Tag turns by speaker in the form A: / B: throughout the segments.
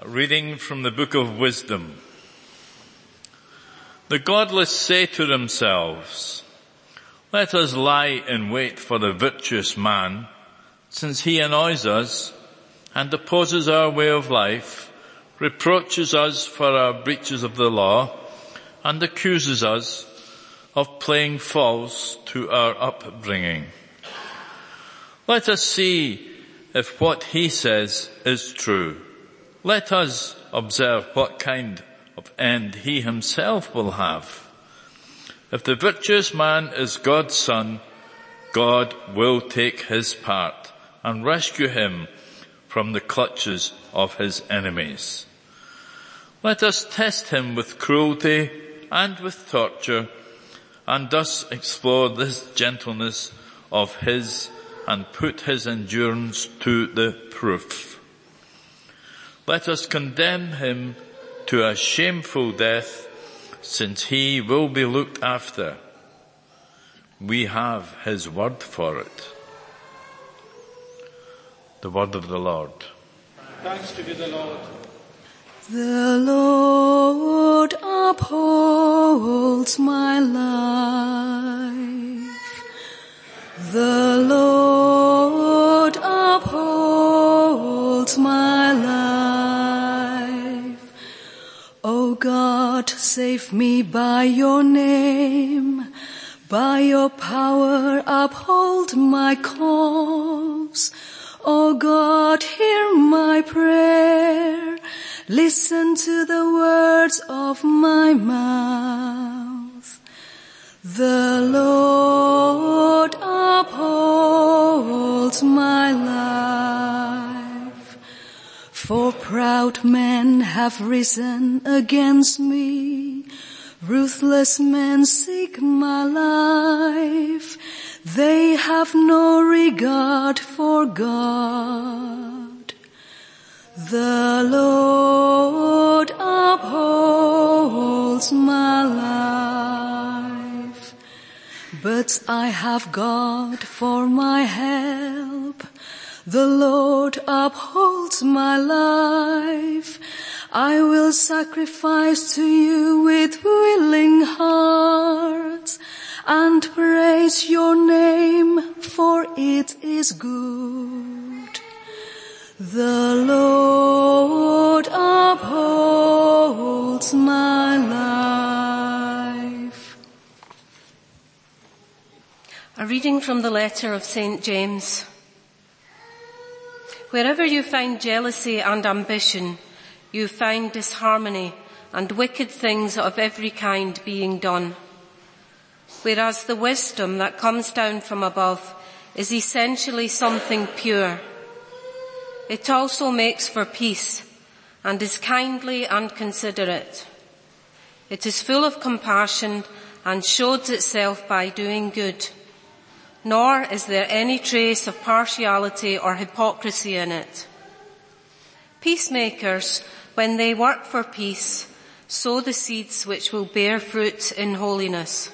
A: Reading from the Book of Wisdom. The godless say to themselves, "Let us lie in wait for the virtuous man, since he annoys us and opposes our way of life, reproaches us for our breaches of the law, and accuses us of playing false to our upbringing. Let us see if what he says is true. Let us observe what kind of end he himself will have. If the virtuous man is God's son, God will take his part and rescue him from the clutches of his enemies. Let us test him with cruelty and with torture, and thus explore this gentleness of his and put his endurance to the proof. Let us condemn him to a shameful death, since he will be looked after. We have his word for it." The word of the Lord.
B: Thanks to be the Lord.
C: The Lord upholds my life. The Lord upholds my life. O God, save me by your name. By your power uphold my cause. O God, hear my prayer. Listen to the words of my mouth. The Lord upholds my life. For proud men have risen against me. Ruthless men seek my life. They have no regard for God. The Lord upholds my life. But I have God for my help. The Lord upholds my life. I will sacrifice to you with willing heart and praise your name, for it is good. The Lord upholds my life.
D: A reading from the letter of St. James. Wherever you find jealousy and ambition, you find disharmony and wicked things of every kind being done. Whereas the wisdom that comes down from above is essentially something pure. It also makes for peace and is kindly and considerate. It is full of compassion and shows itself by doing good. Nor is there any trace of partiality or hypocrisy in it. Peacemakers, when they work for peace, sow the seeds which will bear fruit in holiness.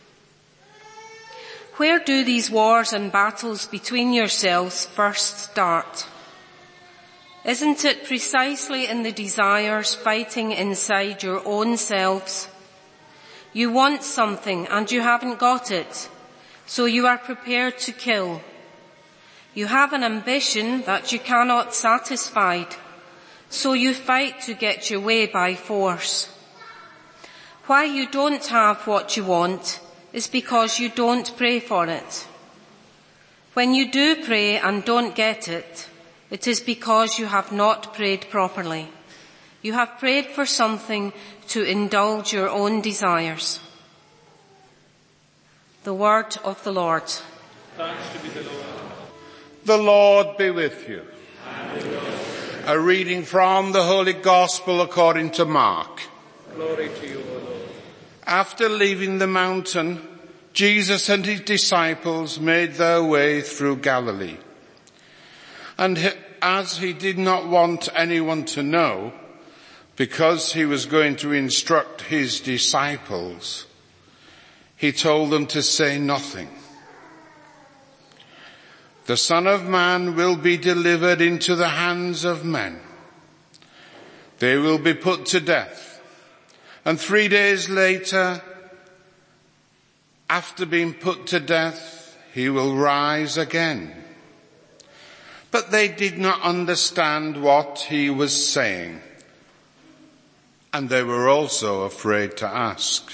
D: Where do these wars and battles between yourselves first start? Isn't it precisely in the desires fighting inside your own selves? You want something and you haven't got it, so you are prepared to kill. You have an ambition that you cannot satisfy, so you fight to get your way by force. Why you don't have what you want is because you don't pray for it. When you do pray and don't get it, it is because you have not prayed properly. You have prayed for something to indulge your own desires. The word of the Lord.
B: Thanks to be the Lord.
E: The Lord be with you.
B: And with yours.
E: A reading from the Holy Gospel according to Mark.
B: Glory to you, O Lord.
E: After leaving the mountain, Jesus and his disciples made their way through Galilee. And as he did not want anyone to know, because he was going to instruct his disciples, he told them to say nothing. The Son of Man will be delivered into the hands of men. They will be put to death. And 3 days later, after being put to death, he will rise again. But they did not understand what he was saying, and they were also afraid to ask.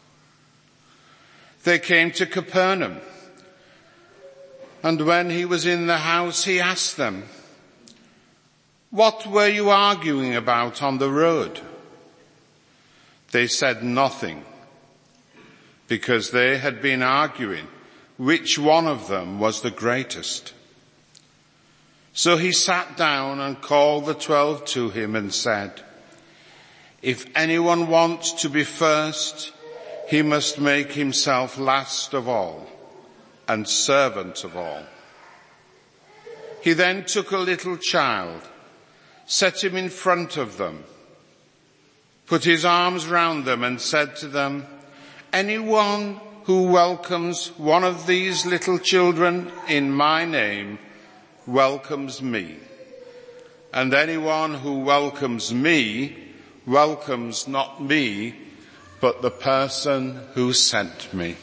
E: They came to Capernaum, and when he was in the house, he asked them, "What were you arguing about on the road?" They said nothing, because they had been arguing which one of them was the greatest. So he sat down and called the 12 to him and said, "If anyone wants to be first, he must make himself last of all and servant of all." He then took a little child, set him in front of them, put his arms round them and said to them, "Anyone who welcomes one of these little children in my name welcomes me. And anyone who welcomes me welcomes not me, but the person who sent me."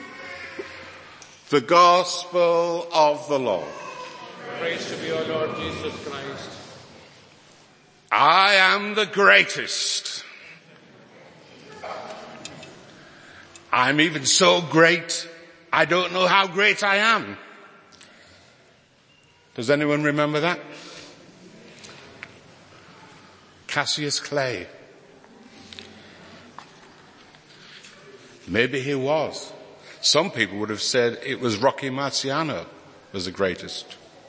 E: The Gospel of the Lord.
B: Praise to be, O Lord Jesus Christ.
E: I am the greatest. I'm even so great, I don't know how great I am. Does anyone remember that? Cassius Clay. Maybe he was. Some people would have said it was Rocky Marciano was the greatest.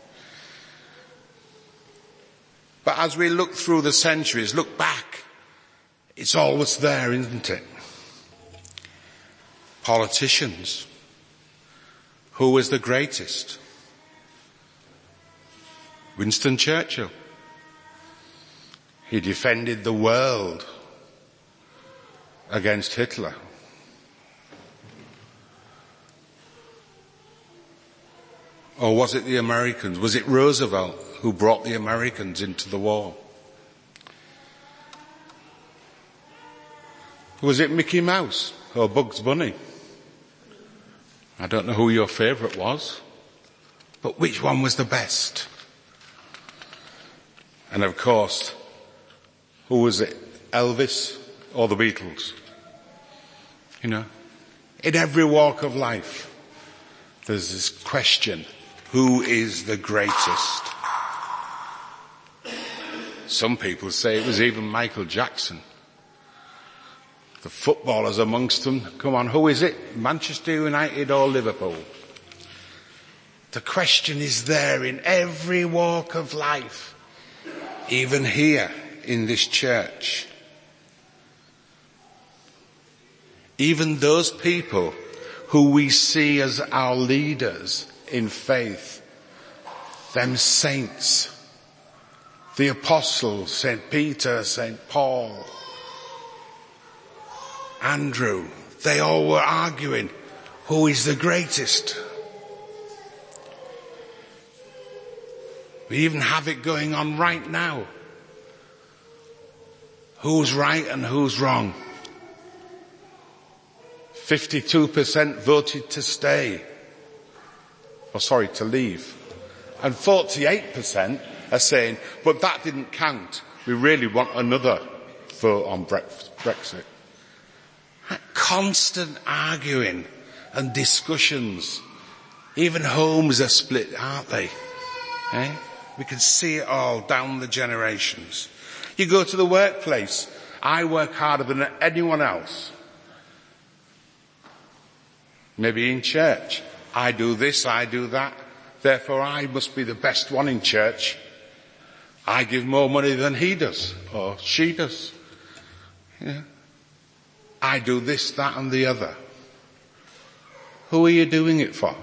E: But as we look through the centuries, look back, it's always there, isn't it? Politicians. Who was the greatest? Winston Churchill. He defended the world against Hitler. Or was it the Americans? Was it Roosevelt who brought the Americans into the war? Was it Mickey Mouse or Bugs Bunny? I don't know who your favourite was, but which one was the best? And of course, who was it? Elvis or the Beatles? You know, in every walk of life, there's this question, who is the greatest? Some people say it was even Michael Jackson. The footballers amongst them, come on, who is it? Manchester United or Liverpool? The question is there in every walk of life, even here in this church. Even those people who we see as our leaders in faith, them saints, the apostles, St. Peter, St. Paul, Andrew, they all were arguing who is the greatest. We even have it going on right now. Who's right and who's wrong? 52% voted to stay. To leave. And 48% are saying, but that didn't count. We really want another vote on Brexit. Constant arguing and discussions. Even homes are split, aren't they? Eh? We can see it all down the generations. You go to the workplace. I work harder than anyone else. Maybe in church. I do this, I do that. Therefore I must be the best one in church. I give more money than he does or she does. Yeah. I do this, that and the other. Who are you doing it for?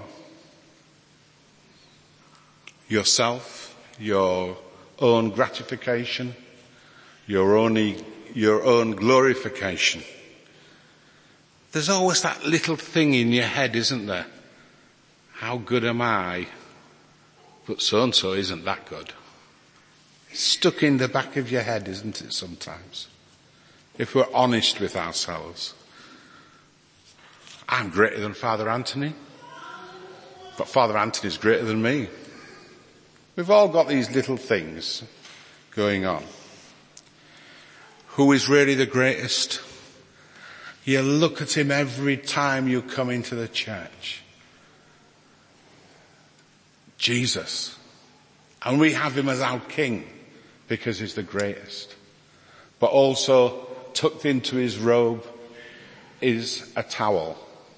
E: Yourself, your own gratification, your own glorification. There's always that little thing in your head, isn't there? How good am I? But so-and-so isn't that good. stuck in the back of your head, isn't it, sometimes? If we're honest with ourselves. I'm greater than Father Anthony, but Father Anthony's greater than me. We've all got these little things going on. Who is really the greatest? You look at him every time you come into the church. Jesus. And we have him as our King because he's the greatest. But also tucked into his robe is a towel.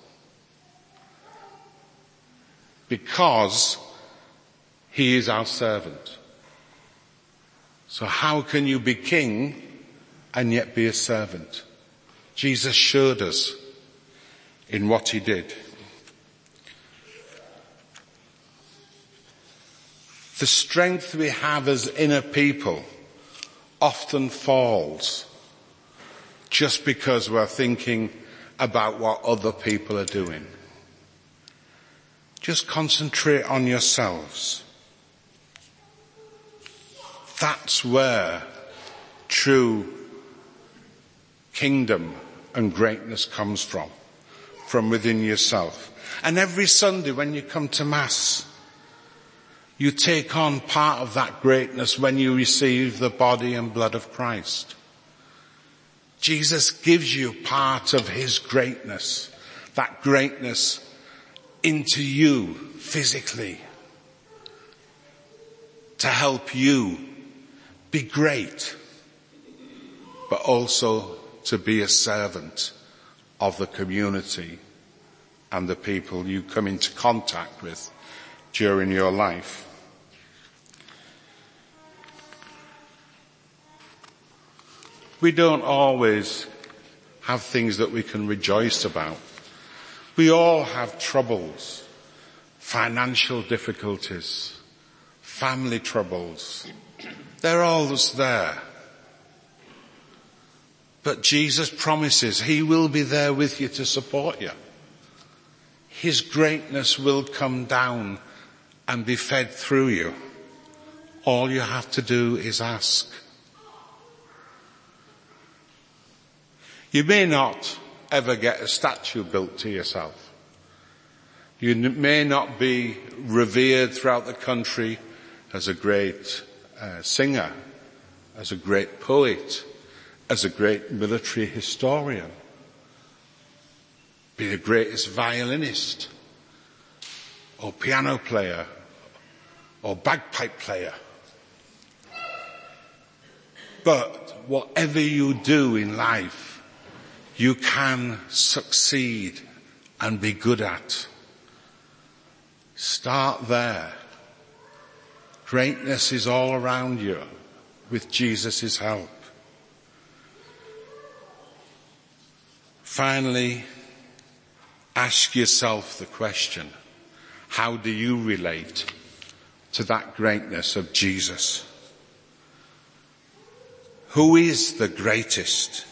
E: Because he is our servant. So how can you be king and yet be a servant? Jesus showed us in what he did. The strength we have as inner people often falls just because we're thinking about what other people are doing. Just concentrate on yourselves. That's where true kingdom and greatness comes from within yourself. And every Sunday when you come to Mass, you take on part of that greatness when you receive the body and blood of Christ. Jesus gives you part of his greatness, that greatness into you physically to help you be great, but also to be a servant of the community and the people you come into contact with during your life. We don't always have things that we can rejoice about. We all have troubles, financial difficulties, family troubles. They're always there. But Jesus promises he will be there with you to support you. His greatness will come down and be fed through you. All you have to do is ask. You may not ever get a statue built to yourself. You may not be revered throughout the country as a great singer, as a great poet, as a great military historian, be the greatest violinist or piano player or bagpipe player. But whatever you do in life, you can succeed and be good at. Start there. Greatness is all around you with Jesus' help. Finally, ask yourself the question, how do you relate to that greatness of Jesus? Who is the greatest?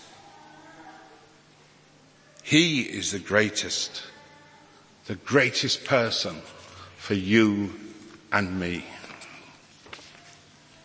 E: He is the greatest person for you and me.